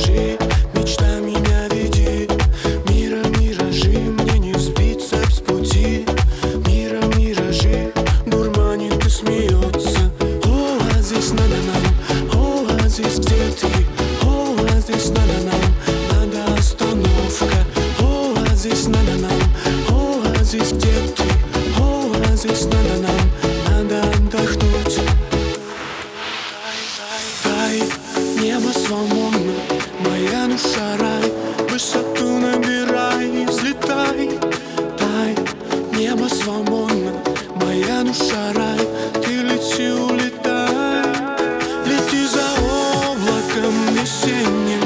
миражи, мечта меня веди. Миром миражи, мне не сбиться с пути. Миром миражи, дурманит и смеется. Оазис надо нам, оазис где ты? Оазис надо нам, надо остановка. Оазис надо нам, оазис где ты? Оазис надо нам, надо отдохнуть. Дай, небо свободно, моя душа рай. Высоту набирай, взлетай. Дай, небо свободно, моя душа рай. Ты лети, улетай. Лети за облаком весенним.